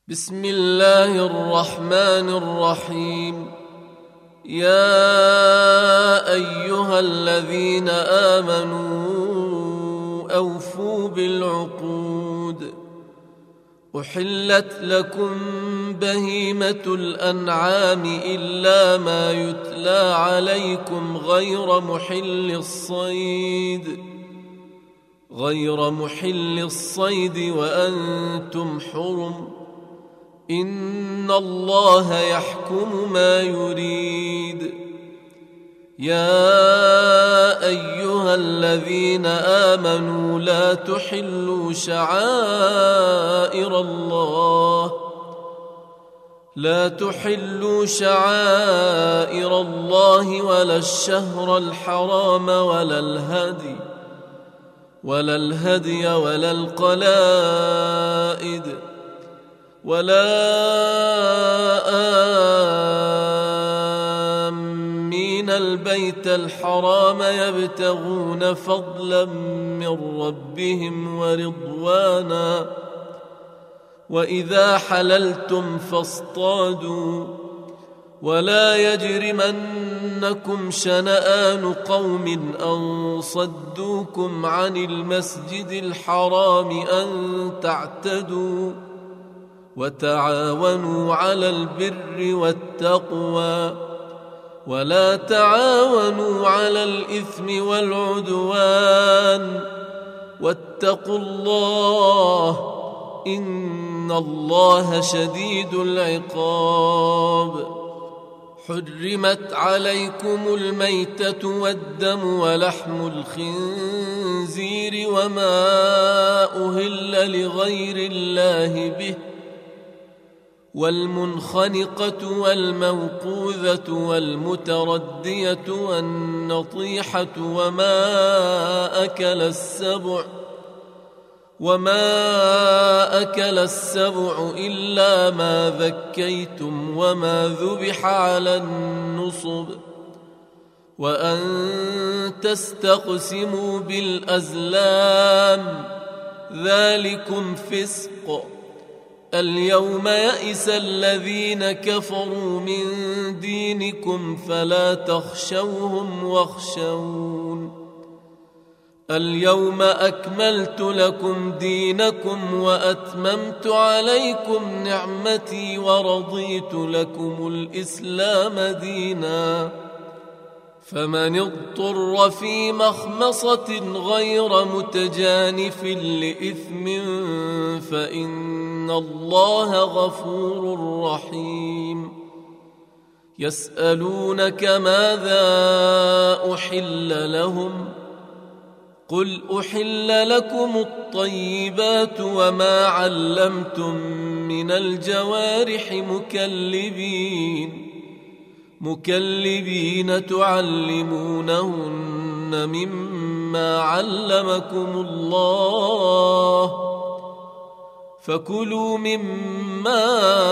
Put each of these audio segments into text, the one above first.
بسم الله الرحمن الرحيم. يا أيها الذين آمنوا أوفوا بالعقود. أحلت لكم بهيمة الأنعام إلا ما يتلى عليكم غير محل الصيد وأنتم حرم. إن الله يحكم ما يريد. يا أيها الذين آمنوا لا تحلوا شعائر الله ولا الشهر الحرام ولا الهدي ولا القلائد ولا آمين البيت الحرام يبتغون فضلا من ربهم ورضوانا. وإذا حللتم فاصطادوا ولا يجرمنكم شنآن قوم أن صدوكم عن المسجد الحرام أن تعتدوا. وتعاونوا على البر والتقوى ولا تعاونوا على الإثم والعدوان. واتقوا الله إن الله شديد العقاب. حرمت عليكم الميتة والدم ولحم الخنزير وما أهل لغير الله به والمنخنقة والموقوذة والمتردية والنطيحة وما أكل السبع إلا ما ذكيتم وما ذبح على النصب وأن تستقسموا بالأزلام ذلكم فسق. اليوم يئس الذين كفروا من دينكم فلا تخشوهم واخشون. اليوم أكملت لكم دينكم وأتممت عليكم نعمتي ورضيت لكم الإسلام دينا. فمن اضطر في مخمصة غير متجانف لإثم فإن الله غفور رحيم. يسألونك ماذا أحل لهم قل أحل لكم الطيبات وما علمتم من الجوارح مكلبين تعلمونهن مما علمكم الله فكلوا مما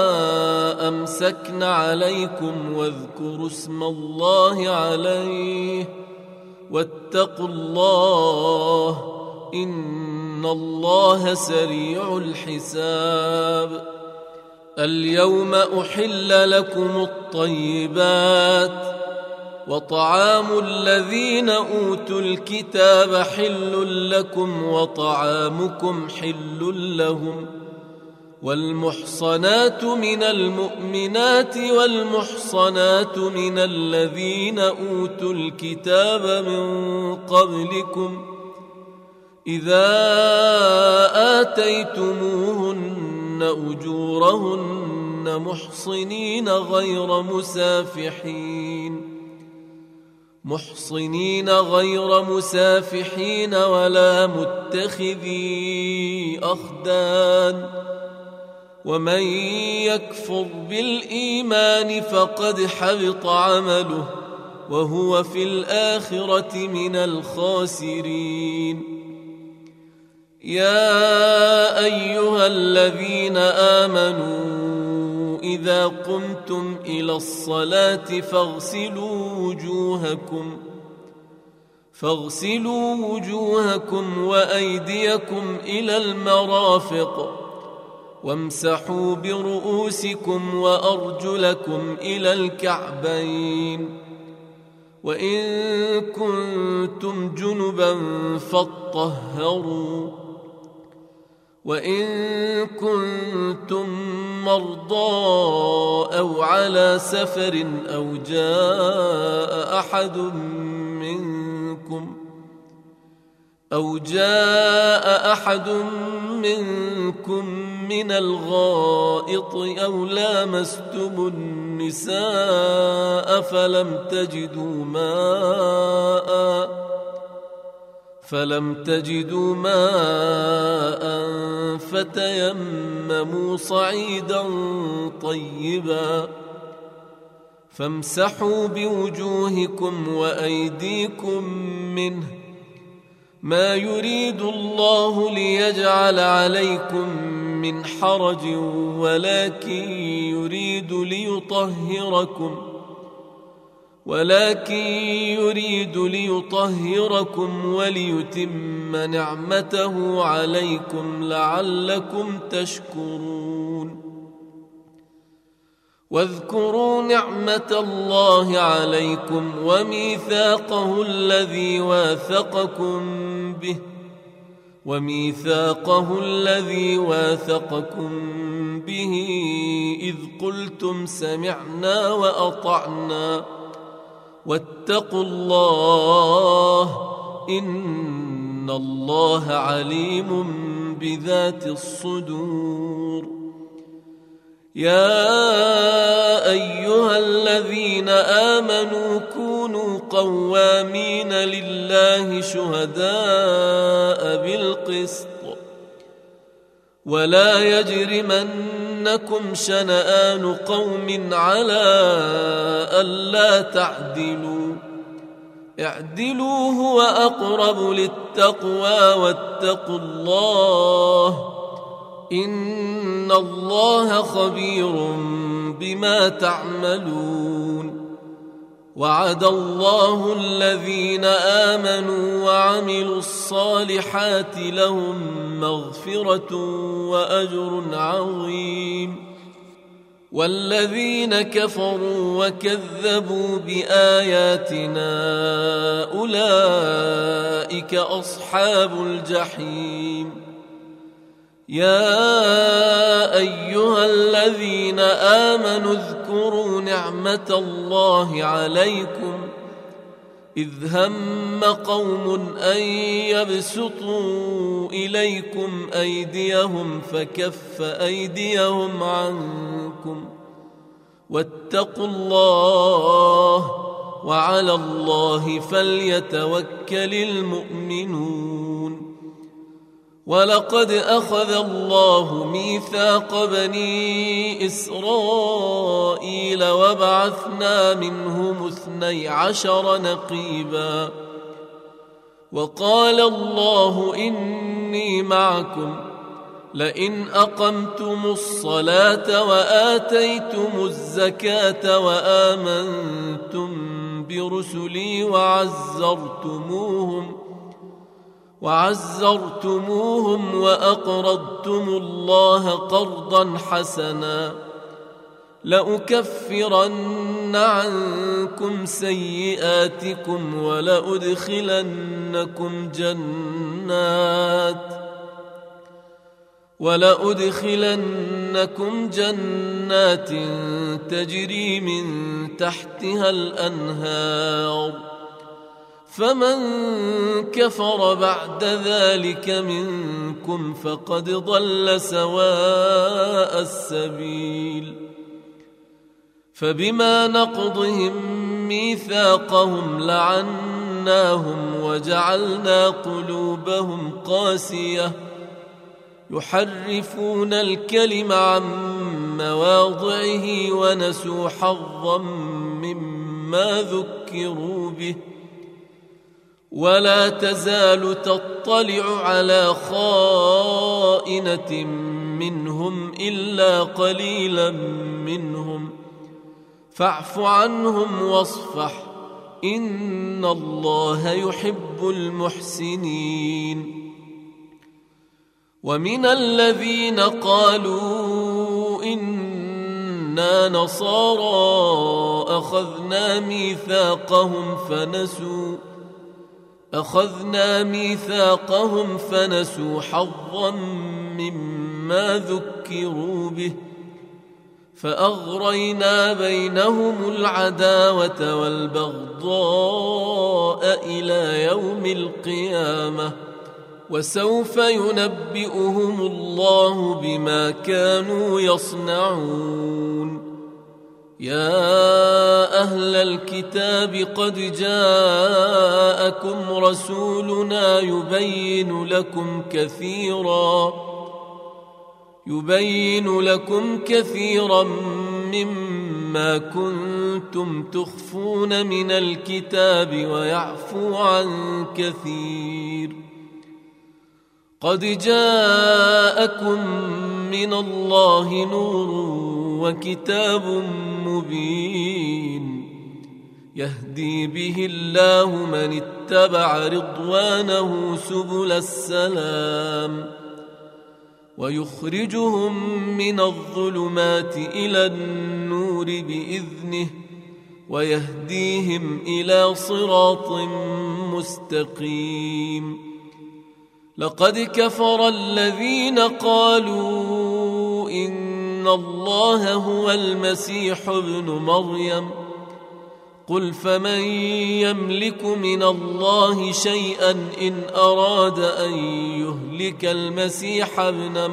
أمسكن عليكم واذكروا اسم الله عليه واتقوا الله إن الله سريع الحساب. اليوم أحل لكم الطيبات وطعام الذين أوتوا الكتاب حل لكم وطعامكم حل لهم. والمحصنات من المؤمنات والمحصنات من الذين أوتوا الكتاب من قبلكم إذا آتيتموهن أجورهن محصنين غير مسافحين ولا متخذي أخدان. ومن يكفر بالإيمان فقد حبط عمله وهو في الآخرة من الخاسرين. يا أيها الذين آمنوا إذا قمتم إلى الصلاة فاغسلوا وجوهكم وأيديكم إلى المرافق وامسحوا برؤوسكم وأرجلكم إلى الكعبين وإن كنتم جنبا فاطهروا وإن كنتم مرضى أو على سفر أو جاء أحد منكم من الغائط أو لامستم النساء فلم تجدوا ماء فتيمموا صعيدا طيبا فامسحوا بوجوهكم وأيديكم منه ما يريد الله ليجعل عليكم من حرج ولكن يريد ليطهركم وليتم نعمته عليكم لعلكم تشكرون واذكروا نعمة الله عليكم وميثاقه الذي واثقكم به إذ قلتم سمعنا وأطعنا واتقوا الله إن الله عليم بذات الصدور يا أيها الذين آمنوا كونوا قوامين لله شهداء بالقسط ولا يجرمنكم شنآن قوم على ألا تعدلوا اعدلوا هو أقرب للتقوى واتقوا الله إن الله خبير بما تعملون وعد الله الذين آمنوا وعملوا الصالحات لهم مغفرة وأجر عظيم والذين كفروا وكذبوا بآياتنا أولئك أصحاب الجحيم يا أيها الذين آمنوا اذكروا نعمة الله عليكم إذ هم قوم أن يبسطوا إليكم أيديهم فكف أيديهم عنكم واتقوا الله وعلى الله فليتوكل المؤمنون ولقد أخذ الله ميثاق بني إسرائيل وبعثنا منهم 12 نقيبا وقال الله إني معكم لئن أقمتم الصلاة وآتيتم الزكاة وآمنتم برسلي وعزرتموهم وأقرضتم الله قرضا حسنا لأكفرن عنكم سيئاتكم ولأدخلنكم جنات تجري من تحتها الأنهار فمن كفر بعد ذلك منكم فقد ضل سواء السبيل فبما نقضهم ميثاقهم لعناهم وجعلنا قلوبهم قاسية يحرفون الكلم عن مواضعه ونسوا حظا مما ذكروا به ولا تزال تطلع على خائنة منهم إلا قليلا منهم فاعف عنهم واصفح إن الله يحب المحسنين ومن الذين قالوا إنا نصارى أخذنا ميثاقهم فنسوا حظا مما ذكروا به فأغرينا بينهم العداوة والبغضاء إلى يوم القيامة وسوف ينبئهم الله بما كانوا يصنعون. يا أهل الكتاب قد جاءكم رسولنا يبين لكم كثيرا مما كنتم تخفون من الكتاب ويعفو عن كثير. قد جاءكم من الله نور وكتاب مبين يهدي به الله من اتبع رضوانه سبل السلام ويخرجهم من الظلمات إلى النور بإذنه ويهديهم إلى صراط مستقيم. لقد كفر الذين قالوا إن الله هو المسيح ابن مريم قل فمن يملك من الله شيئا إن أراد أن يهلك المسيح ابن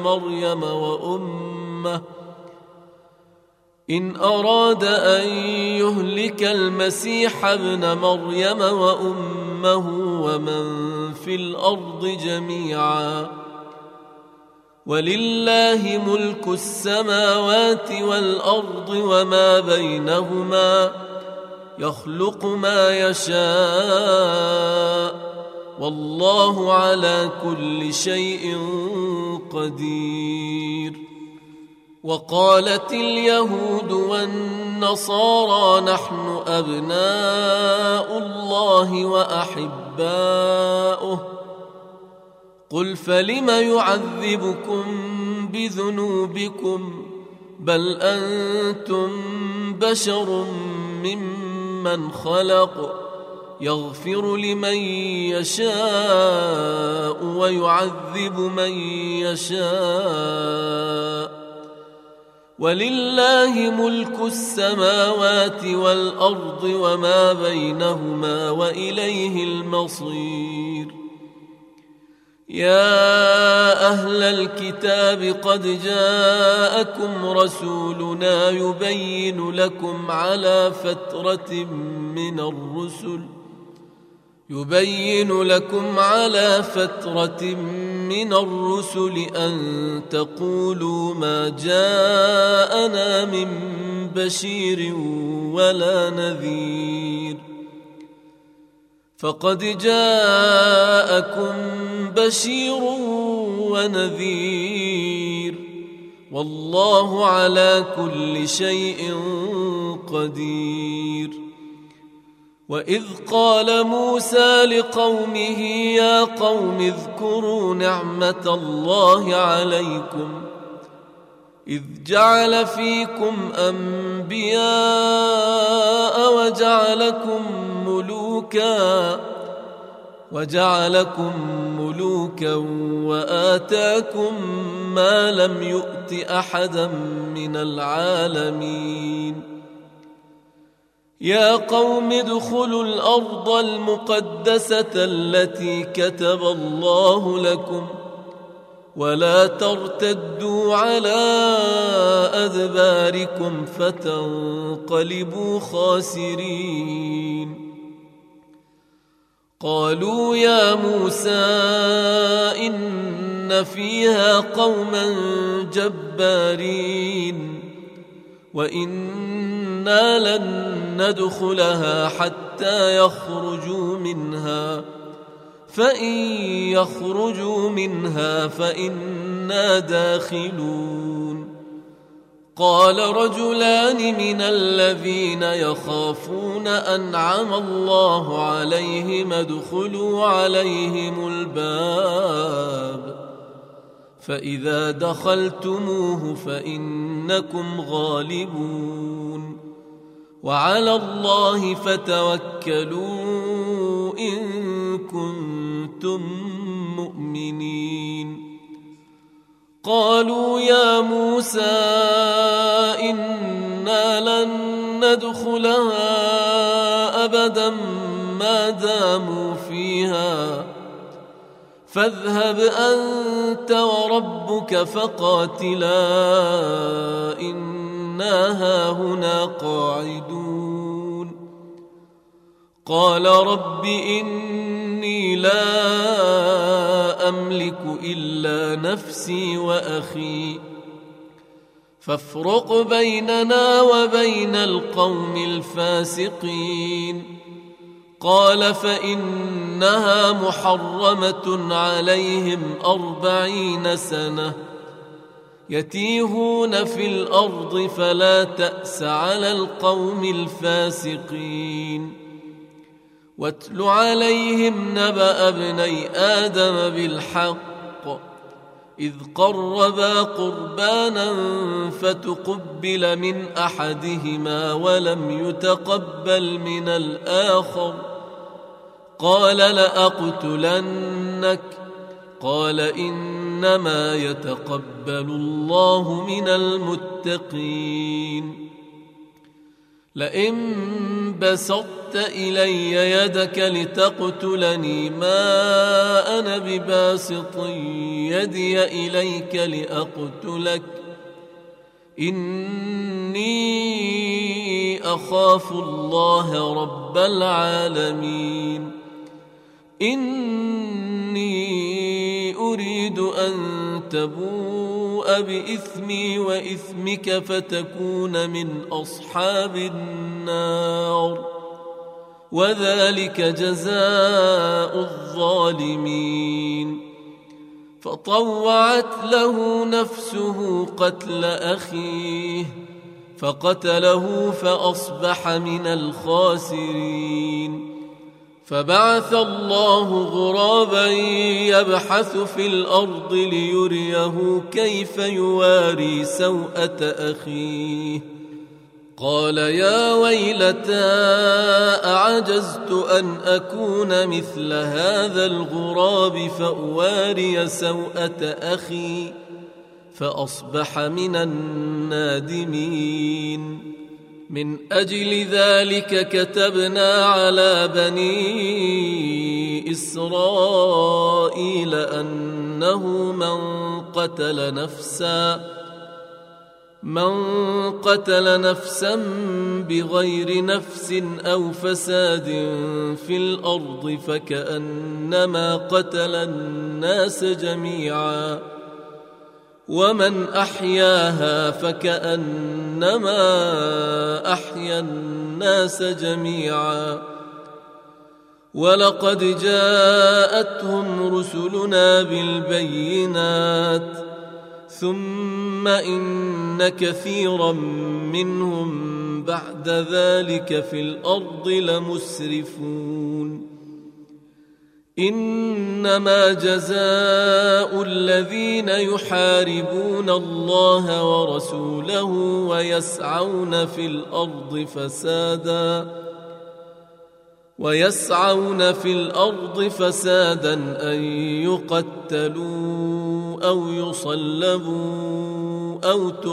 مريم وأمه ومن في الأرض جميعا ولله ملك السماوات والأرض وما بينهما يخلق ما يشاء والله على كل شيء قدير. وقالت اليهود والنصارى نحن أبناء الله وأحباؤه قل فلم يعذبكم بذنوبكم بل أنتم بشر ممن خلق يغفر لمن يشاء ويعذب من يشاء ولله ملك السماوات والأرض وما بينهما وإليه المصير. يا أهل الكتاب قد جاءكم رسولنا يبين لكم على فترة من الرسل أن تقولوا ما جاءنا من بشير ولا نذير فقد جاءكم بشير ونذير والله على كل شيء قدير. وإذ قال موسى لقومه يا قوم اذكروا نعمة الله عليكم إذ جعل فيكم أنبياء وجعلكم ملوكا وآتاكم ما لم يؤت أحدا من العالمين. يا قوم ادخلوا الأرض المقدسة التي كتب الله لكم ولا ترتدوا على أدباركم فتنقلبوا خاسرين. قالوا يا موسى إن فيها قوما جبارين وإنا لن ندخلها حتى يخرجوا منها فإن يخرجوا منها فإنا داخلون. قال رجلان من الذين يخافون أنعم الله عليهم ادخلوا عليهم الباب فإذا دخلتموه فإنكم غالبون وعلى الله فتوكلوا إن كنتم مؤمنين. قالوا يا موسى إنا لن ندخلها أبدا ما داموا فيها فاذهب أنت وربك فقاتلا إنا هاهنا قاعدون. قال رب إني لا أملك إلا نفسي وأخي فافرق بيننا وبين القوم الفاسقين. قال فإنها محرمة عليهم 40 سنة يتيهون في الأرض فلا تأس على القوم الفاسقين. واتل عليهم نبأ ابني آدم بالحق إذ قربا قربانا فتقبل من أحدهما ولم يتقبل من الآخر قال لأقتلنك قال إنما يتقبل الله من المتقين. لئن بسطت إلي يدك لتقتلني ما أنا بباسط يدي إليك لأقتلك إني أخاف الله رب العالمين. إني أريد أن تبوء بإثمي وإثمك فتكون من أصحاب النار وذلك جزاء الظالمين. فطوعت له نفسه قتل أخيه فقتله فأصبح من الخاسرين. فبعث الله غرابا يبحث في الأرض ليريه كيف يواري سوءة أخيه قال يا ويلتى أعجزت أن أكون مثل هذا الغراب فأواري سوءة أخي فأصبح من النادمين. من أجل ذلك كتبنا على بني إسرائيل أنه من قتل نفسا بغير نفس أو فساد في الأرض فكأنما قتل الناس جميعا ومن أحياها فكأنما أحيا الناس جميعا. ولقد جاءتهم رسلنا بالبينات ثم إن كثيرا منهم بعد ذلك في الأرض لمسرفون. إنما جزاء الذين يحاربون الله ورسوله ويسعون في الأرض فسادا أن يقتلوا أو يصلبوا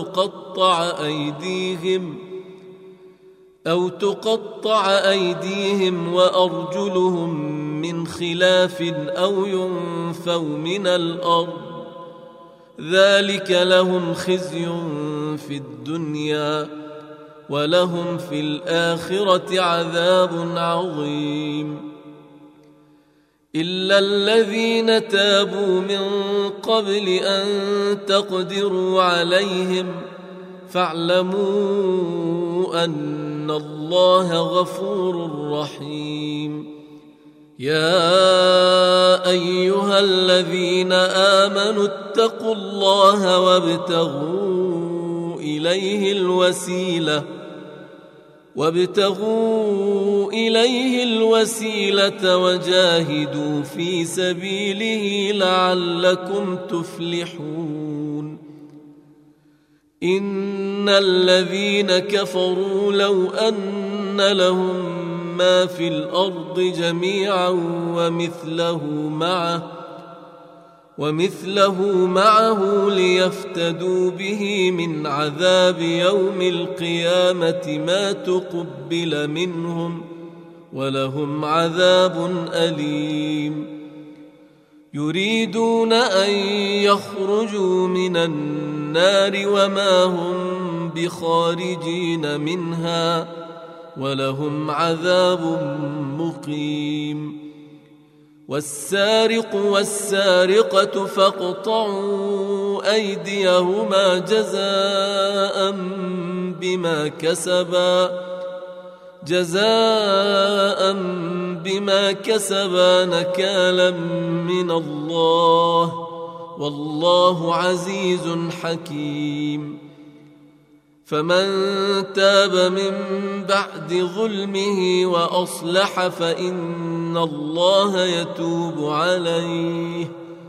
أو تقطع أيديهم وأرجلهم من خلاف أو ينفوا من الأرض ذلك لهم خزي في الدنيا ولهم في الآخرة عذاب عظيم. إلا الذين تابوا من قبل أن تقدروا عليهم فاعلموا أن الله غفور رحيم. يا أيها الذين آمنوا اتقوا الله وابتغوا إليه الوسيلة وابتغوا إليه الوسيلة وجاهدوا في سبيله لعلكم تفلحون إن الذين كفروا لو أن لهم ما في الأرض جميعا ومثله معه ليفتدوا به من عذاب يوم القيامة ما تقبل منهم ولهم عذاب أليم يريدون أن يخرجوا من النار وما هم بخارجين منها ولهم عذاب مقيم والسارق والسارقة فاقطعوا أيديهما جزاء بما كسبا نكالا من الله والله عزيز حكيم فمن تاب من بعد ظلمه وأصلح فإن الله يتوب عليه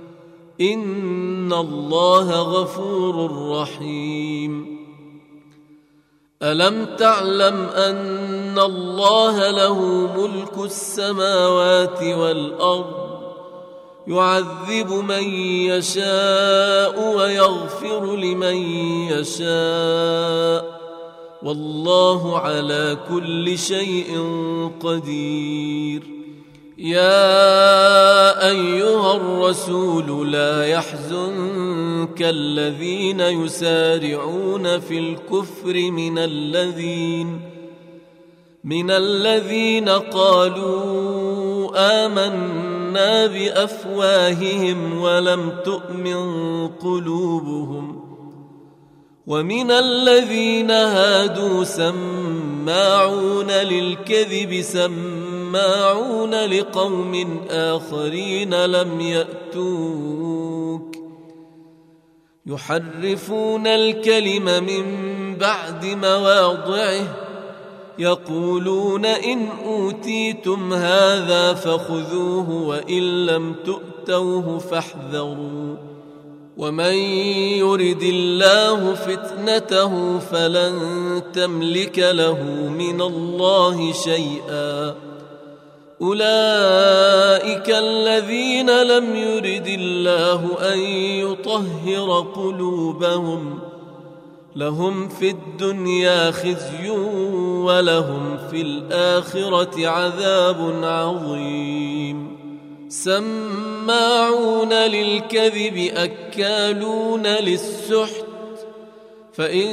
إن الله غفور رحيم ألم تعلم أن الله له ملك السماوات والأرض يعذب من يشاء ويغفر لمن يشاء والله على كل شيء قدير يا أيها الرسول لا يحزنك الذين يسارعون في الكفر من الذين قالوا آمنا بأفواههم ولم تؤمن قلوبهم ومن الذين هادوا سماعون للكذب سماعون لقوم آخرين لم يأتوك يحرفون الكلم من بعد مواضعه يقولون إن أوتيتم هذا فخذوه وإن لم تؤتوه فاحذروا ومن يرد الله فتنته فلن تملك له من الله شيئا أولئك الذين لم يرد الله أن يطهر قلوبهم لهم في الدنيا خزي ولهم في الآخرة عذاب عظيم سماعون للكذب أكالون للسحت فإن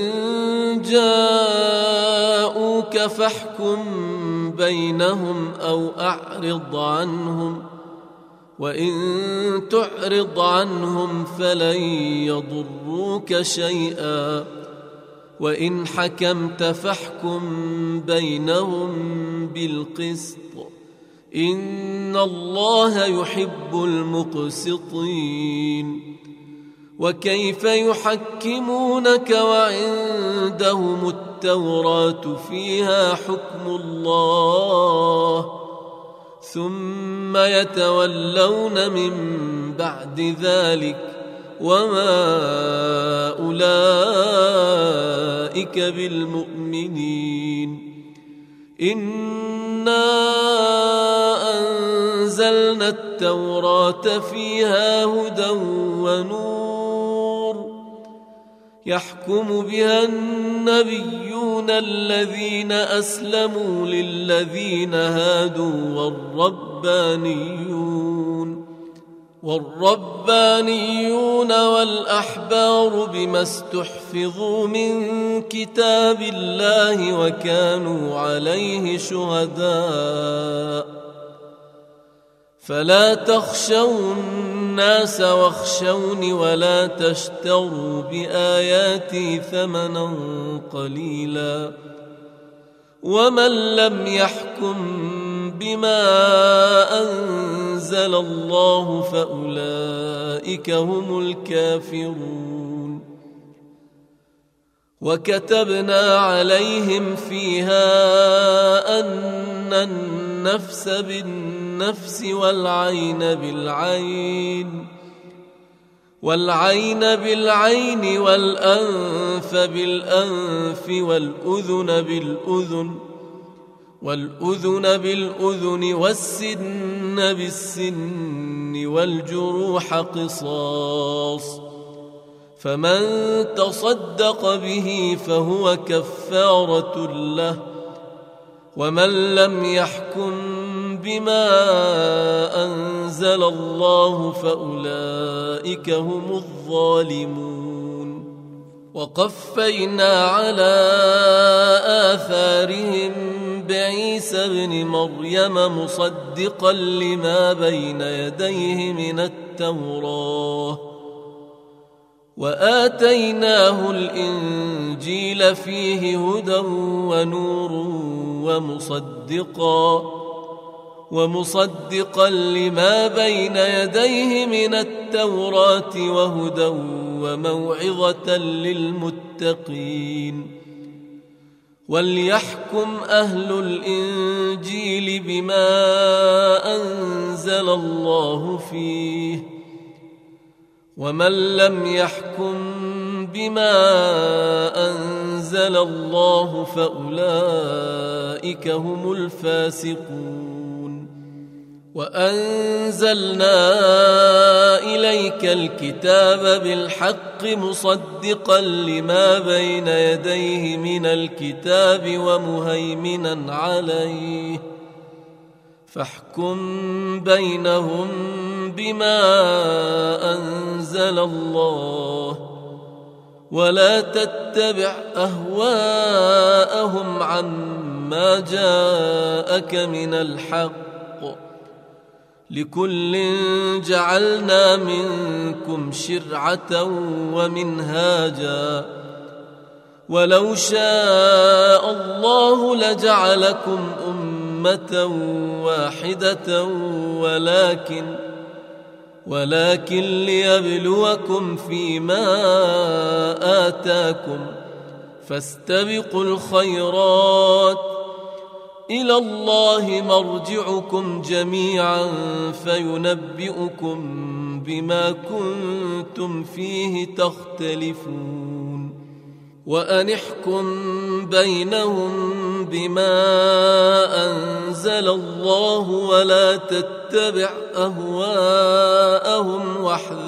جاءوك فاحكم بينهم أو أعرض عنهم وإن تعرض عنهم فلن يضروك شيئا وإن حكمت فاحكم بينهم بالقسط إن الله يحب المقسطين وكيف يحكمونك وعندهم التوراة فيها حكم الله ثم يتولون من بعد ذلك وما أولئك بالمؤمنين إنا أنزلنا التوراة فيها هدى ونور يحكم بها النبيون الذين أسلموا للذين هادوا والربانيون والأحبار بما استحفظوا من كتاب الله وكانوا عليه شهداء فلا تخشوا الناس واخشوني ولا تشتروا بآياتي ثمنا قليلا ومن لم يحكم بما أنزل الله فأولئك هم الكافرون وكتبنا عليهم فيها أن النفس بالنفس والعين بالعين والأنف بالأنف والأذن بالأذن والسن بالسن والجروح قصاص، فمن تصدق به فهو كفارة له، ومن لم يحكم بما أنزل الله فأولئك هم الظالمون. وقفينا على آثارهم بعيسى ابن مريم مصدقا لما بين يديه من التوراة، وآتيناه الإنجيل فيه هدى ونور ومصدقا لما بين يديه من التوراة وهدى وموعظة للمتقين. وليحكم أهل الإنجيل بما أنزل الله فيه، ومن لم يحكم بما أنزل الله فأولئك هم الفاسقون. وأنزلنا إليك الكتاب بالحق مصدقا لما بين يديه من الكتاب ومهيمنا عليه، فاحكم بينهم بما أنزل الله، ولا تتبع أهواءهم عما جاءك من الحق، لكل جعلنا منكم شرعة ومنهاجا، ولو شاء الله لجعلكم أمة واحدة ولكن ليبلوكم فيما آتاكم، فاستبقوا الخيرات، إلى الله مرجعكم جميعا فينبئكم بما كنتم فيه تختلفون. وأن احكم بينهم بما أنزل الله، ولا تتبع أهواءهم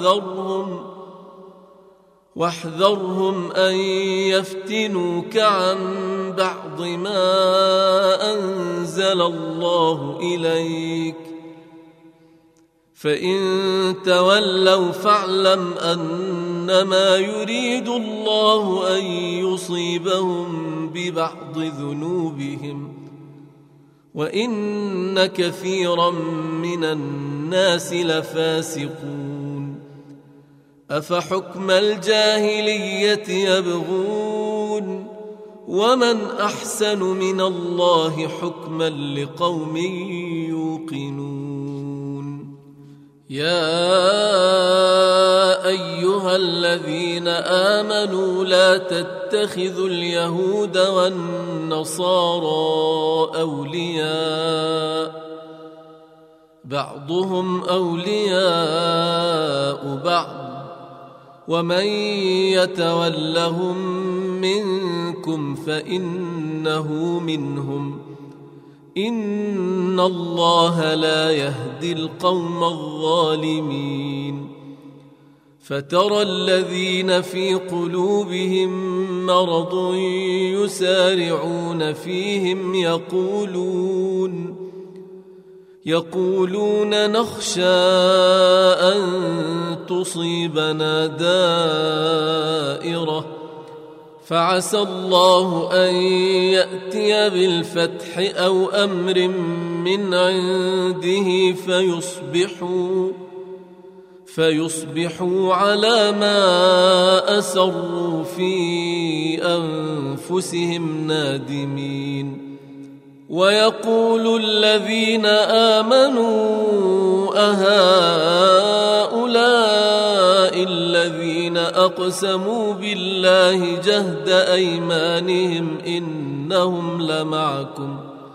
واحذرهم أن يفتنوك عن بعض ما أنزل الله إليك، فإن تولوا فاعلم أنما يريد الله أن يصيبهم ببعض ذنوبهم، وإن كثيرا من الناس لفاسقون. أفحكم الجاهلية يبغون، ومن أحسن من الله حكما لقوم يوقنون. يا أيها الذين آمنوا لا تتخذوا اليهود والنصارى أولياء، بعضهم أولياء بعض، ومن يتولهم منكم فإنه منهم، إن الله لا يهدي القوم الظالمين. فترى الذين في قلوبهم مرض يسارعون فيهم يقولون نخشى أن تصيبنا دائرة، فعسى الله أن يأتي بالفتح أو أمر من عنده فيصبحوا على ما أسروا في أنفسهم نادمين. ويقول الذين آمنوا أهؤلاء الذين أقسموا بالله جهد أيمانهم إنهم لمعكم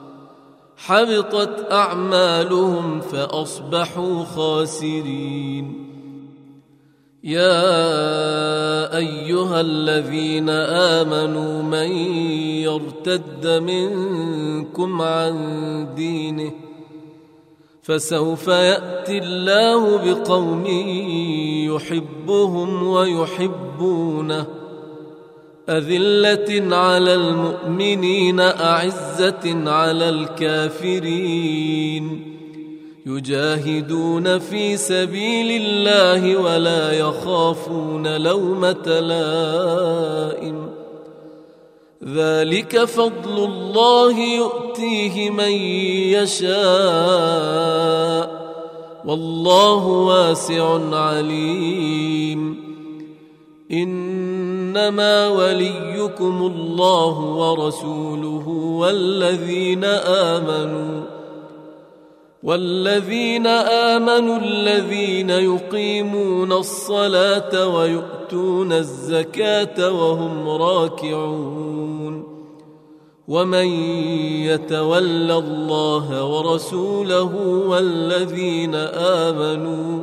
حبطت أعمالهم فأصبحوا خاسرين. يا أيها الذين آمنوا من يرتد منكم عن دينه فسوف يأتي الله بقوم يحبهم ويحبونه أذلة على المؤمنين أعزة على الكافرين يجاهدون في سبيل الله ولا يخافون لومة لائم ذلك فضل الله يؤتيه من يشاء والله واسع عليم. إنما وليكم الله ورسوله والذين آمنوا الذين يقيمون الصلاة ويؤتون الزكاة وهم راكعون ومن يتول الله ورسوله والذين آمنوا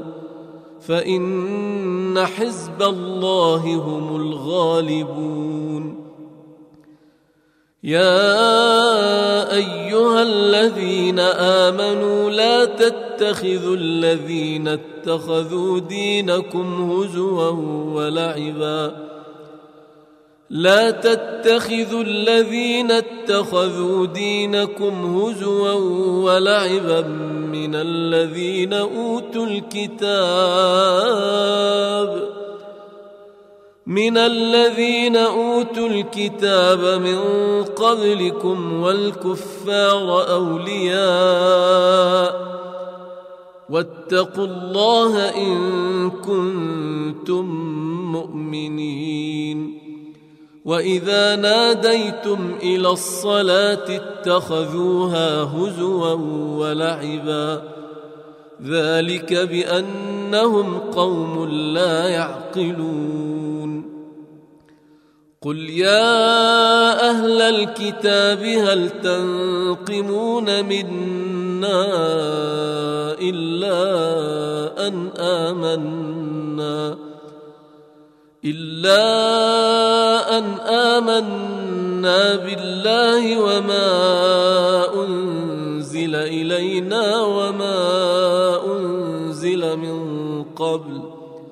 فإن حزب الله هم الغالبون. يا أيها الذين آمنوا لا تتخذوا الذين اتخذوا دينكم هزوا ولعبا من الذين أوتوا الكتاب من قبلكم والكفار أولياء واتقوا الله إن كنتم مؤمنين. وإذا ناديتم إلى الصلاة اتخذوها هزوا ولعبا ذلك بأنهم قوم لا يعقلون. قل يا أهل الكتاب هل تنقمون منا إلا أن آمنا بالله وما أنزل إلينا وما أنزل من قبل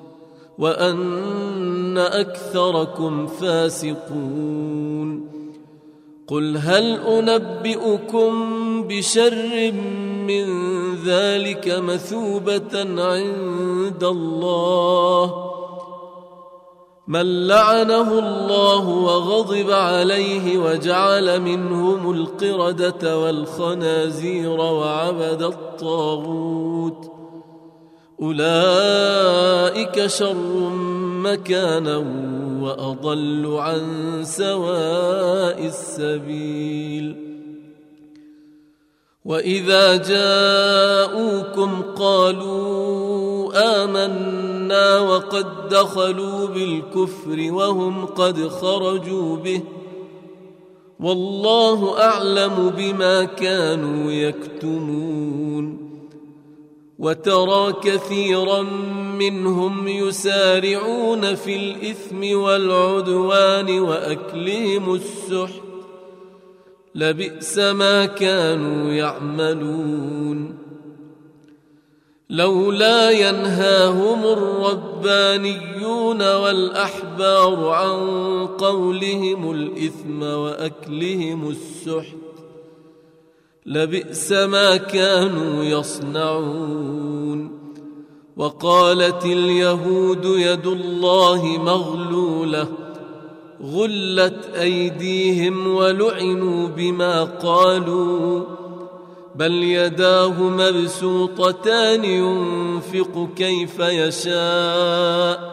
وأن أكثركم فاسقون. قل هل أنبئكم بشر من ذلك مثوبة عند الله من لعنه الله وغضب عليه وجعل منهم القردة والخنازير وعبد الطاغوت أولئك شر مكانا وأضل عن سواء السبيل. وإذا جاءوكم قالوا آمنا وقد دخلوا بالكفر وهم قد خرجوا به والله أعلم بما كانوا يكتمون. وترى كثيرا منهم يسارعون في الإثم والعدوان وأكلهم السحت لبئس ما كانوا يعملون. لولا ينهاهم الربانيون والأحبار عن قولهم الإثم وأكلهم السحت لبئس ما كانوا يصنعون. وقالت اليهود يد الله مغلولة غلت أيديهم ولعنوا بما قالوا بل يداه مبسوطتان ينفق كيف يشاء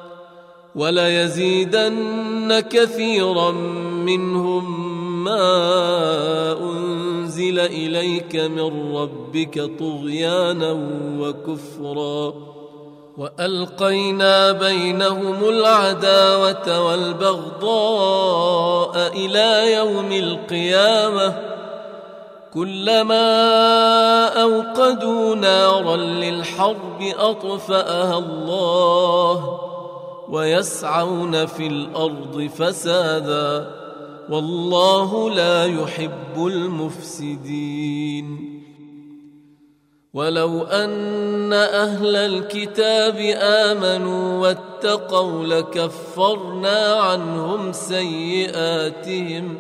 وليزيدن كثيرا منهم ما أنزل إليك من ربك طغيانا وكفرا وألقينا بينهم العداوة والبغضاء إلى يوم القيامة كلما أوقدوا نارا للحرب أطفأها الله ويسعون في الأرض فسادا والله لا يحب المفسدين. ولو أن أهل الكتاب آمنوا واتقوا لكفرنا عنهم سيئاتهم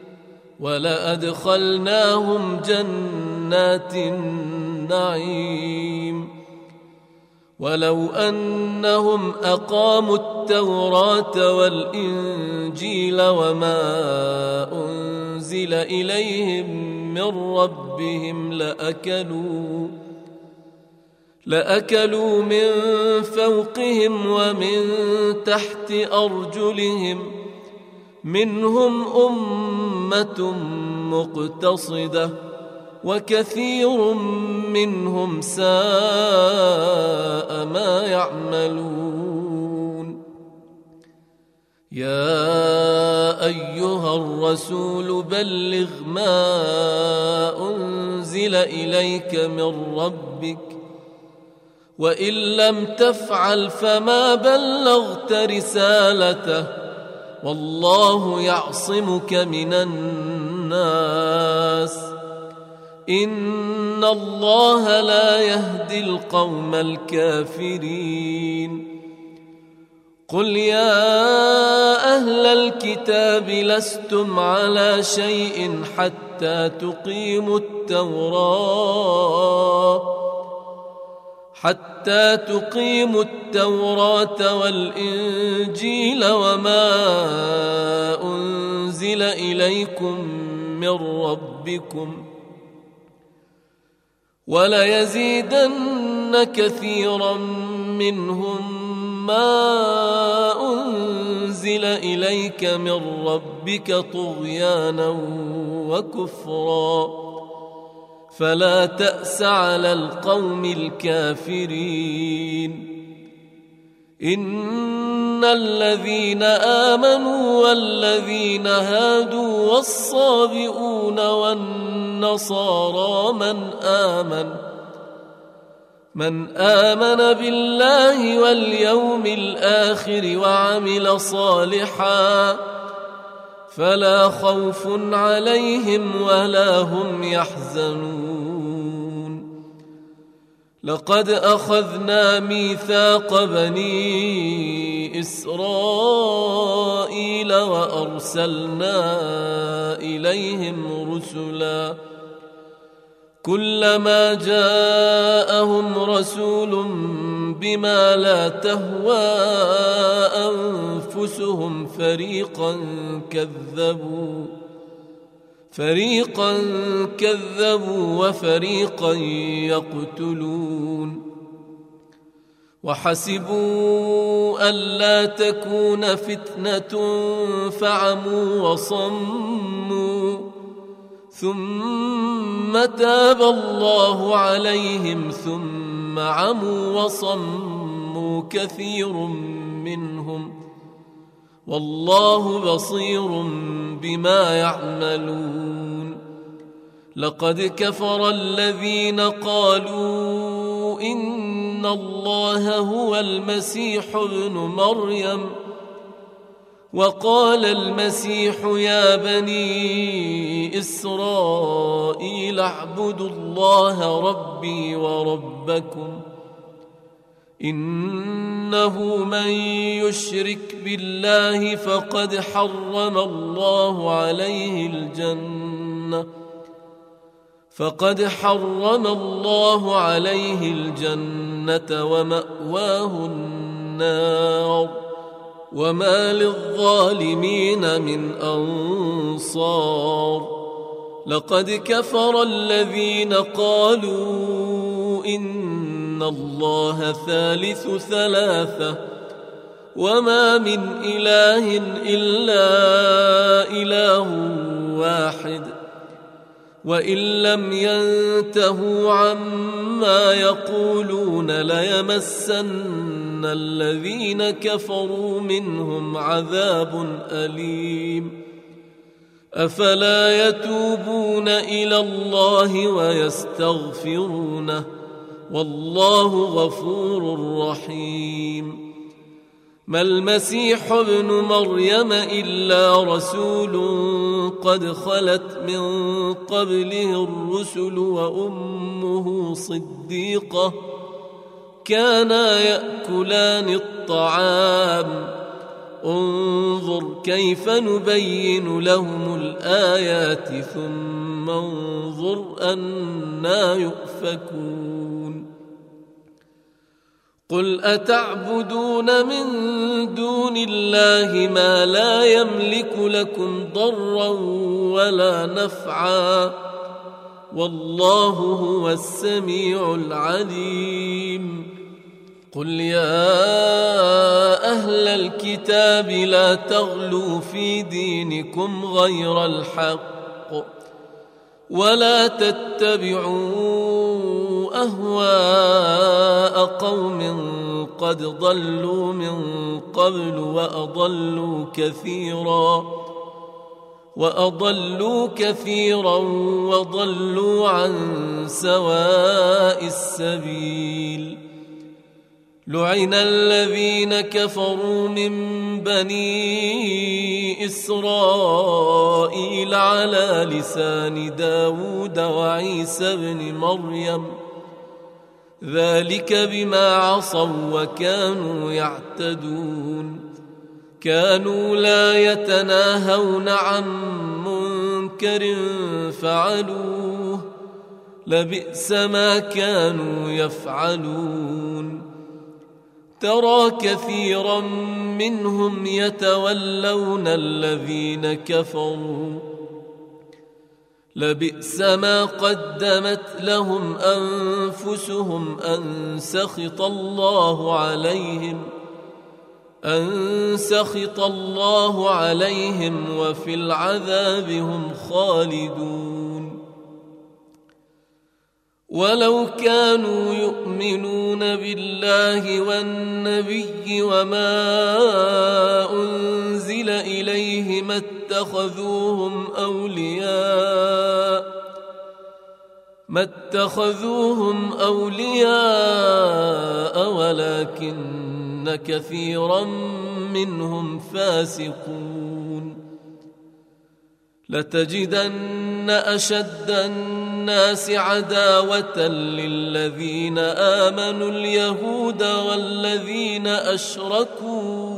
ولأدخلناهم جنات النعيم. ولو أنهم أقاموا التوراة والإنجيل وما أنزل إليهم من ربهم لأكلوا من فوقهم ومن تحت أرجلهم منهم أمة مقتصدة وكثير منهم ساء ما يعملون. يا أيها الرسول بلغ ما أنزل إليك من ربك وإن لم تفعل فما بلغت رسالته والله يعصمك من الناس إن الله لا يهدي القوم الكافرين. قل يا أهل الكتاب لستم على شيء حتى تقيموا التوراة والإنجيل وما أنزل إليكم من ربكم وليزيدن كثيرا منهم ما أنزل إليك من ربك طغيانا وكفرا فلا تأس على القوم الكافرين. إن الذين آمنوا والذين هادوا والصابئون والنصارى من آمن بالله واليوم الآخر وعمل صالحا فلا خوف عليهم ولا هم يحزنون. لقد أخذنا ميثاق بني إسرائيل وأرسلنا إليهم رسلا كلما جاءهم رسول بما لا تهوى أنفسهم فريقا كذبوا وفريقا يقتلون. وحسبوا ألا تكون فتنة فعموا وصموا ثم تاب الله عليهم ثم عموا وصموا كثير منهم والله بصير بما يعملون. لقد كفر الذين قالوا إن الله هو المسيح ابن مريم وقال المسيح يا بني إسرائيل اعبدوا الله ربي وربكم إنه من يشرك بالله فقد حرم الله عليه الجنة ومأواه النار وما للظالمين من أنصار. لقد كفر الذين قالوا إن الله ثالث ثلاثة وما من إله إلا إله واحد وإن لم ينتهوا عما يقولون ليمسن الذين كفروا منهم عذاب أليم أفلا يتوبون إلى الله ويستغفرونه والله غفور رحيم ما المسيح ابن مريم إلا رسول قد خلت من قبله الرسل وأمه صديقة كانا يأكلان الطعام انظر كيف نبين لهم الآيات ثم انظر أنى يؤفكون قل أتعبدون من دون الله ما لا يملك لكم ضرا ولا نفعا والله هو السميع العليم قل يا أهل الكتاب لا تغلوا في دينكم غير الحق ولا تتبعوا أهواء قوم قد ضلوا من قبل وأضلوا كثيرا وضلوا عن سواء السبيل لعن الذين كفروا من بني إسرائيل على لسان داود وعيسى بن مريم ذلك بما عصوا وكانوا يعتدون كانوا لا يتناهون عن منكر فعلوه لبئس ما كانوا يفعلون ترى كثيرا منهم يتولون الذين كفروا لبئس ما قدمت لهم أنفسهم أن سخط الله عليهم وفي العذاب هم خالدون ولو كانوا يؤمنون بالله والنبي وما أنزل إليه ما اتخذوهم أولياء ولكن كثيرا منهم فاسقون لتجدن أشد الناس عداوة للذين آمنوا اليهود والذين أشركوا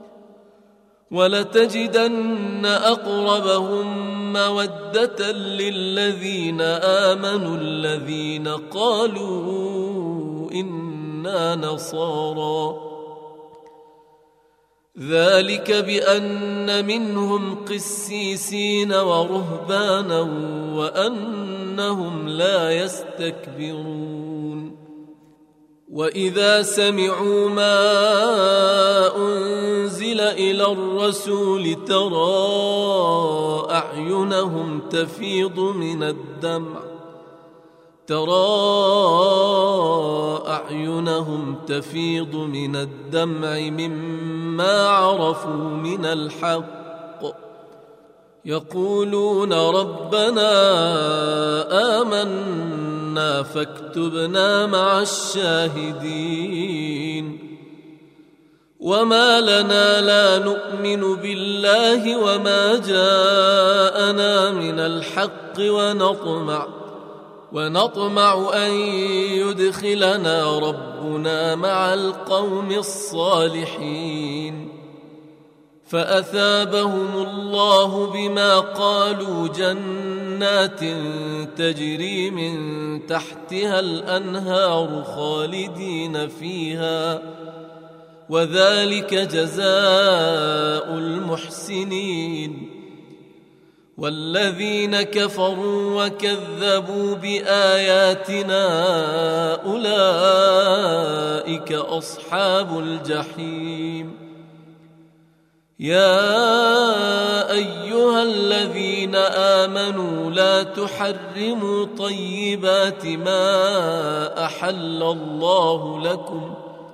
ولتجدن أقربهم مودة للذين آمنوا الذين قالوا إنا نصارى ذلك بأن منهم قسيسين ورهبانا وأنهم لا يستكبرون وإذا سمعوا ما أنزل إلى الرسول ترى أعينهم تفيض من الدمع مما عرفوا من الحق يقولون ربنا آمنا فاكتبنا مع الشاهدين وما لنا لا نؤمن بالله وما جاءنا من الحق ونطمع أن يدخلنا ربنا مع القوم الصالحين فأثابهم الله بما قالوا جنات تجري من تحتها الأنهار خالدين فيها وذلك جزاء المحسنين والذين كفروا وكذبوا بآياتنا أولئك أصحاب الجحيم يا أيها الذين آمنوا لا تحرموا طيبات ما أحل الله لكم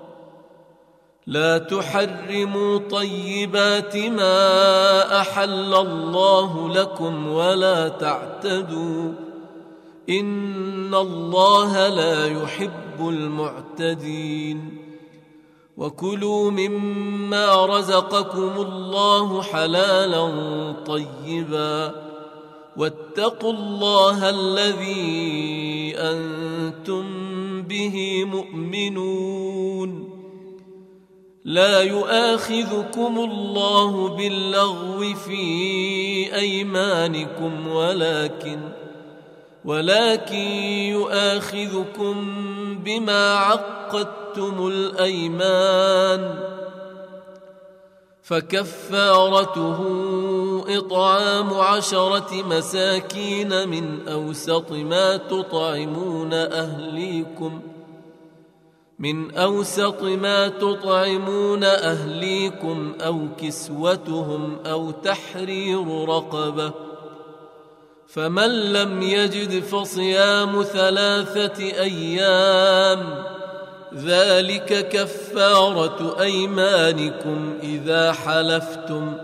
ولا تعتدوا إن الله لا يحب المعتدين وكلوا مما رزقكم الله حلالا طيبا واتقوا الله الذي أنتم به مؤمنون لا يؤاخذكم الله باللغو في أيمانكم ولكن يؤاخذكم بما عقدتم الأيمان فكفارته إطعام 10 مساكين من أوسط ما تطعمون أهليكم أو كسوتهم أو تحرير رقبة فمن لم يجد فصيام 3 أيام ذلك كفارة أيمانكم إذا حلفتم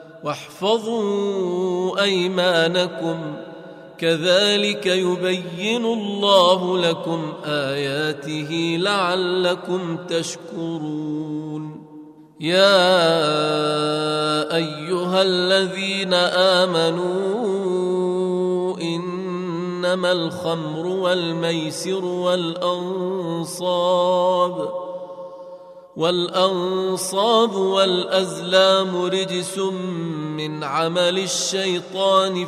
واحفظوا أيمانكم كذلك يبين الله لكم آياته لعلكم تشكرون يا أيها الذين آمنوا إنما الخمر والميسر والأنصاب والأزلام رجس من عمل الشيطان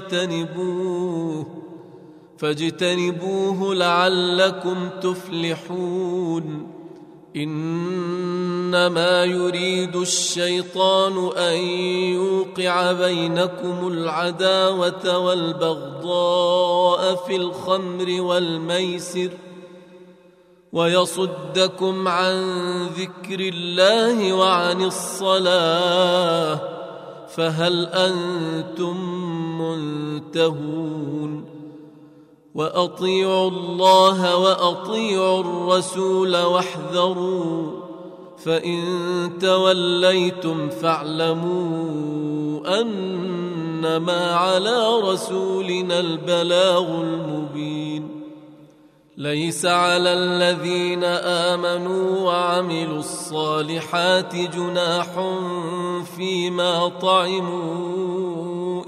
فاجتنبوه لعلكم تفلحون إنما يريد الشيطان أن يوقع بينكم العداوة والبغضاء في الخمر والميسر ويصدكم عن ذكر الله وعن الصلاة فهل أنتم منتهون وأطيعوا الله وأطيعوا الرسول واحذروا فإن توليتم فاعلموا أنما على رسولنا البلاغ المبين ليس على الذين آمنوا وعملوا الصالحات جناح فيما طعموا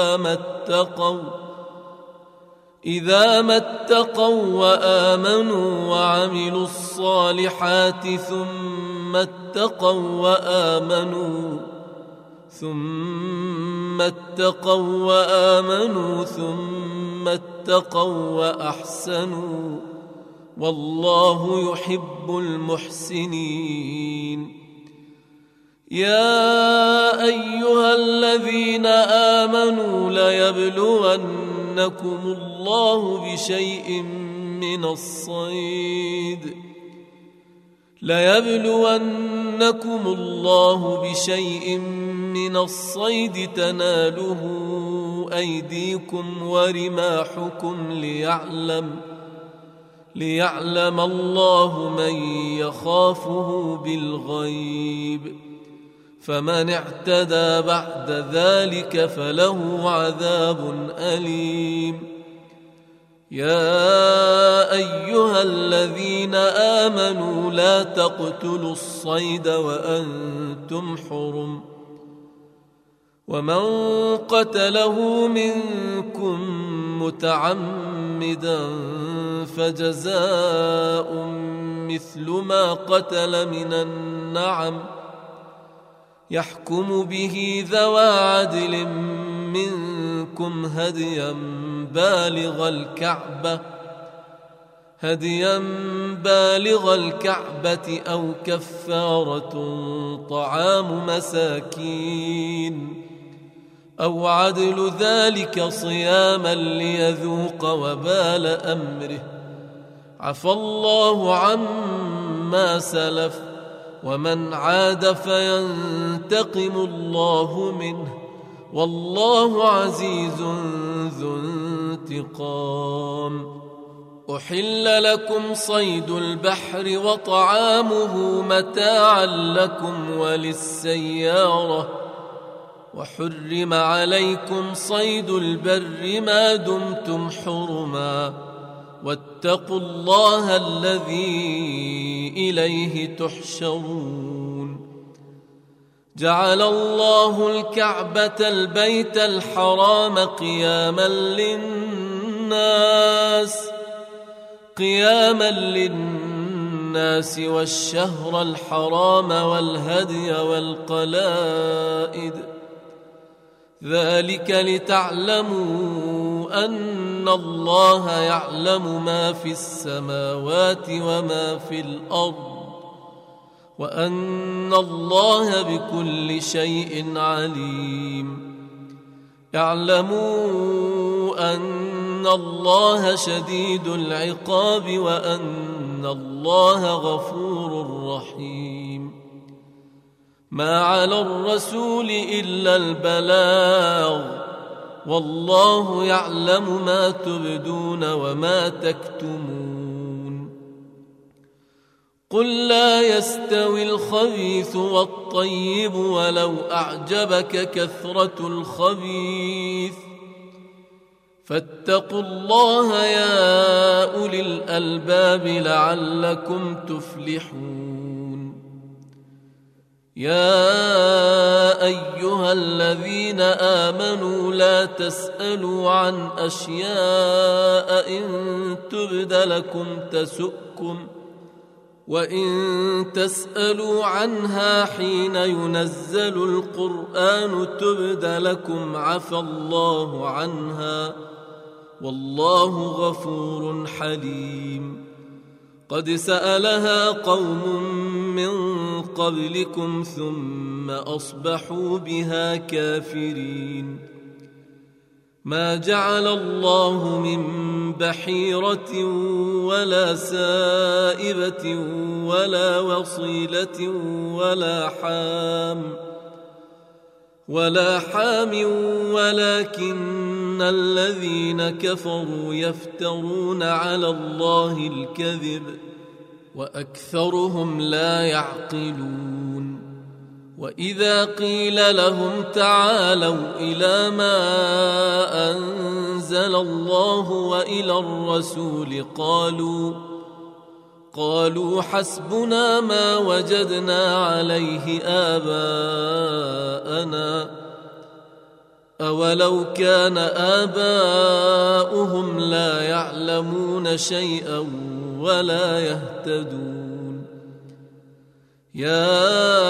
إذا ما اتقوا وآمنوا وعملوا الصالحات ثم اتقوا وأحسنوا والله يحب المحسنين يا أيها الذين آمنوا ليبلونكم الله بشيء من الصيد تناله أيديكم ورماحكم ليعلم الله من يخافه بالغيب فمن اعتدى بعد ذلك فله عذاب أليم يا أيها الذين آمنوا لا تقتلوا الصيد وأنتم حرم ومن قتله منكم متعمدا فجزاء مثل ما قتل من النعم يحكم به ذوى عدل منكم هديا بالغ الكعبة أو كفارة طعام مساكين أو عدل ذلك صياما ليذوق وبال أمره عفى الله عما سلف ومن عاد فينتقم الله منه والله عزيز ذو انتقام. أحل لكم صيد البحر وطعامه متاعا لكم وللسيارة، وحرم عليكم صيد البر ما دمتم حرما، واتقوا الله الذي إليه تحشرون. جعل الله الكعبة البيت الحرام قياما للناس والشهر الحرام والهدي والقلائد، ذلك لتعلموا أن الله يعلم ما في السماوات وما في الأرض، وأن الله بكل شيء عليم. اعلموا أن الله شديد العقاب وأن الله غفور رحيم. ما على الرسول إلا البلاغ، والله يعلم ما تبدون وما تكتمون. قل لا يستوي الخبيث والطيب ولو أعجبك كثرة الخبيث، فاتقوا الله يا أولي الألباب لعلكم تفلحون. يا أيها الذين آمنوا لا تسألوا عن أشياء إن تبد لكم تسؤكم، وإن تسألوا عنها حين ينزل القرآن تبد لكم عفى الله عنها، والله غفور حليم. قد سألها قوم من قبلكم ثم أصبحوا بها كافرين. ما جعل الله من بحيرة ولا سائبة ولا وصيلة ولا حام ولكن الذين كفروا يفترون على الله الكذب وأكثرهم لا يعقلون. وإذا قيل لهم تعالوا إلى ما أنزل الله وإلى الرسول قالوا حسبنا ما وجدنا عليه آباءنا، أولو كان آباؤهم لا يعلمون شيئا ولا يهتدون. يا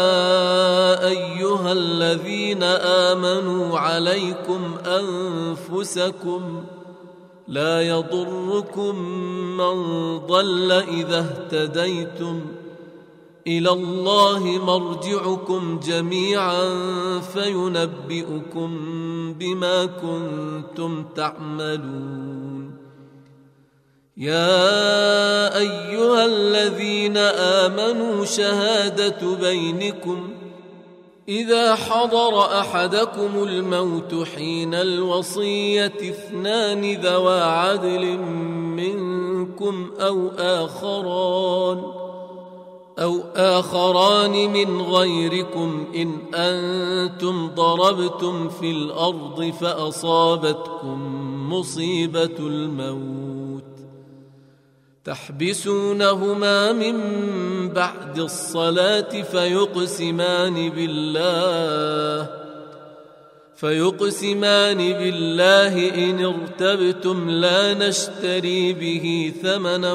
أيها الذين آمنوا عليكم أنفسكم لا يضركم من ضل إذا اهتديتم، إلى الله مرجعكم جميعا فينبئكم بما كنتم تعملون. يا أيها الذين آمنوا شهادة بينكم إذا حضر أحدكم الموت حين الوصية 2 ذوى عدل منكم أو آخران من غيركم إن أنتم ضربتم في الأرض فأصابتكم مصيبة الموت تحبسونهما من بعد الصلاة فيقسمان بالله إن ارتبتم لا نشتري به ثمنا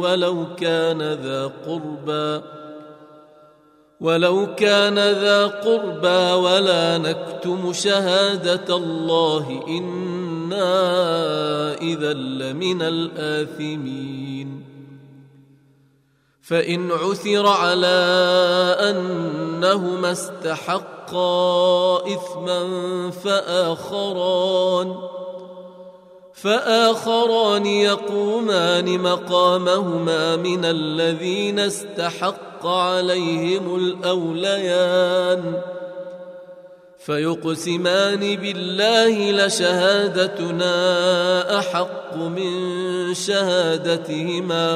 ولو كان ذا قربى ولا نكتم شهادة الله إنا إذا لمن الآثمين. فإن عثر على أنهما استحقا إثما فآخران يقومان مقامهما من الذين استحق عليهم الأوليان فيقسمان بالله لشهادتنا أحق من شهادتهما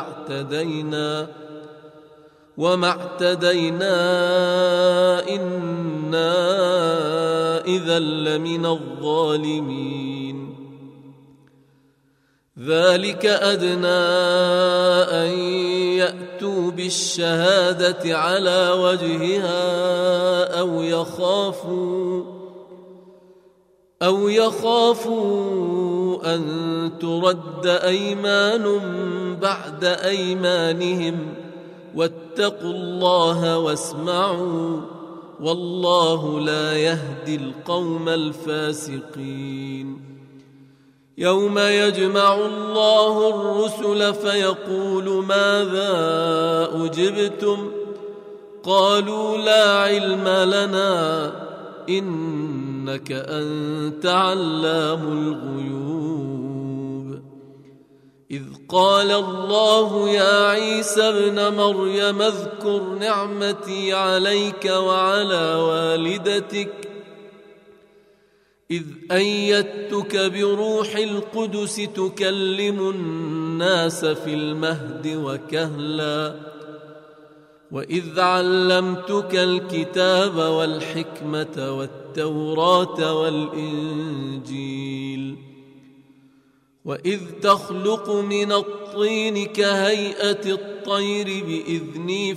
وما اعتدينا إنا إذا لمن الظالمين. ذلك أدنى أن يأتوا بالشهادة على وجهها أو يخافوا أن ترد أيمان بعد أيمانهم واتقوا الله واسمعوا والله لا يهدي القوم الفاسقين. يوم يجمع الله الرسل فيقول ماذا أجبتم قالوا لا علم لنا إنك أنت علام الغيوب. إذ قال الله يا عيسى ابن مريم اذكر نعمتي عليك وعلى والدتك إذ أيدتك بروح القدس تكلم الناس في المهد وكهلا وإذ علمتك الكتاب والحكمة والتوراة والإنجيل وإذ تخلق من الطين كهيئة الطير بإذني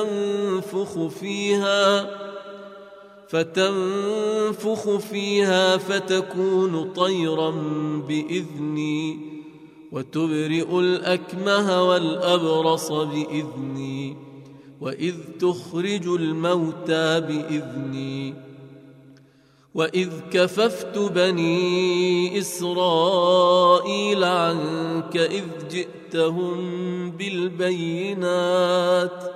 فتنفخ فيها فتكون طيرا بإذني وتبرئ الأكمه والأبرص بإذني وإذ تخرج الموتى بإذني وإذ كففت بني إسرائيل عنك إذ جئتهم بالبينات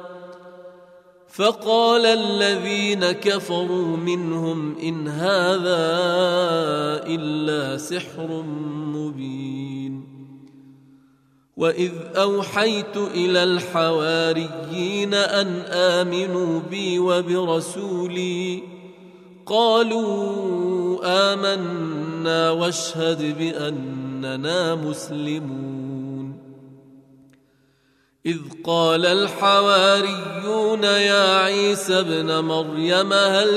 فقال الذين كفروا منهم إن هذا إلا سحر مبين. وإذ أوحيت إلى الحواريين أن آمنوا بي وبرسولي قالوا آمنا واشهد بأننا مسلمون. إذ قال الحواريون يا عيسى ابن مريم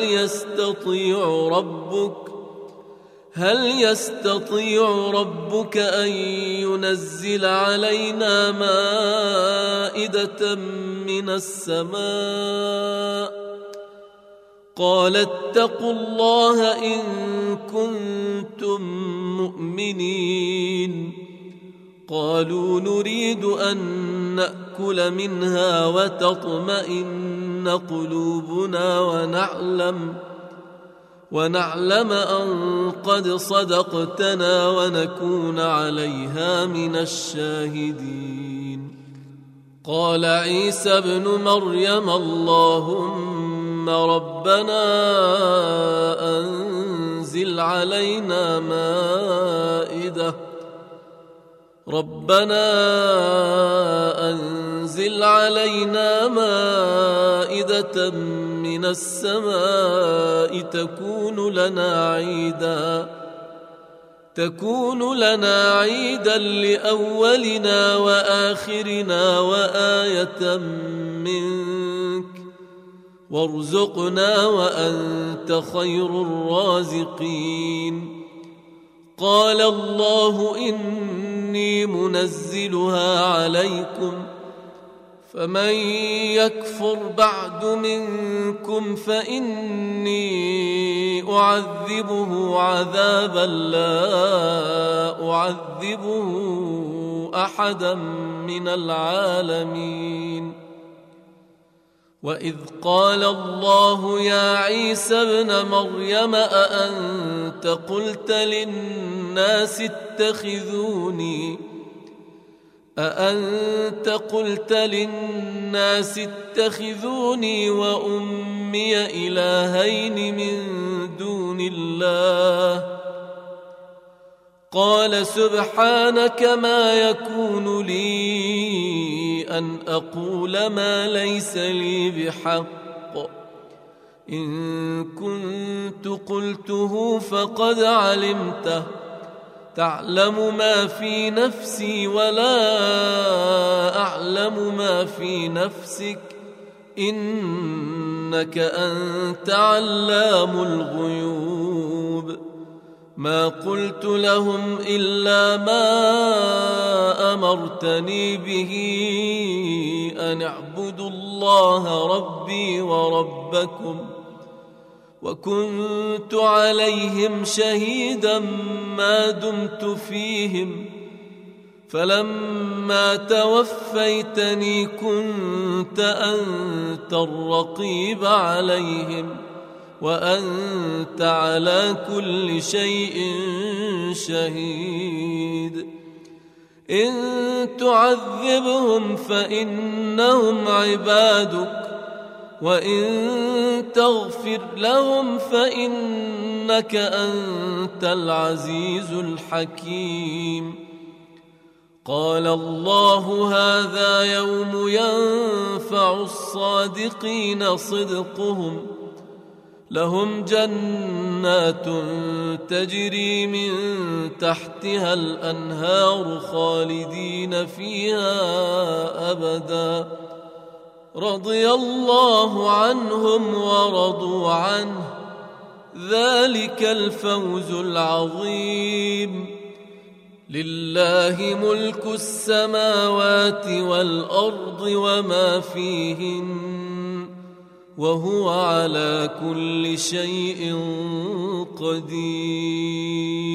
هل يستطيع ربك أن ينزل علينا مائدة من السماء قال اتقوا الله إن كنتم مؤمنين. قالوا نريد أن نأكل منها وتطمئن قلوبنا ونعلم أن قد صدقتنا ونكون عليها من الشاهدين. قال عيسى ابن مريم اللهم ربنا أنزل علينا مائدة من السماء تكون لنا عيدا لأولنا وآخرنا وآية منك وارزقنا وأنت خير الرازقين. قال الله إني منزلها عليكم فمن يكفر بعد منكم فإني أعذبه عذابا لا أعذبه أحدا من العالمين. وإذ قال الله يا عيسى ابن مريم أأنت قلت للناس اتخذوني وأمي إلهين من دون الله قال سبحانك ما يكون لي أن أقول ما ليس لي بحق إن كنت قلته فقد علمته تعلم ما في نفسي ولا أعلم ما في نفسك إنك أنت علام الغيوب ما قلت لهم إلا ما أمرتني به أن اعبدوا الله ربي وربكم وكنت عليهم شهيدا ما دمت فيهم فلما توفيتني كنت أنت الرقيب عليهم وأنت على كل شيء شهيد إن تعذبهم فإنهم عبادك وإن تغفر لهم فإنك أنت العزيز الحكيم قال الله هذا يوم ينفع الصادقين صدقهم لهم جنات تجري من تحتها الأنهار خالدين فيها أبدا رضي الله عنهم ورضوا عنه ذلك الفوز العظيم لله ملك السماوات والأرض وما فيهن وهو على كل شيء قدير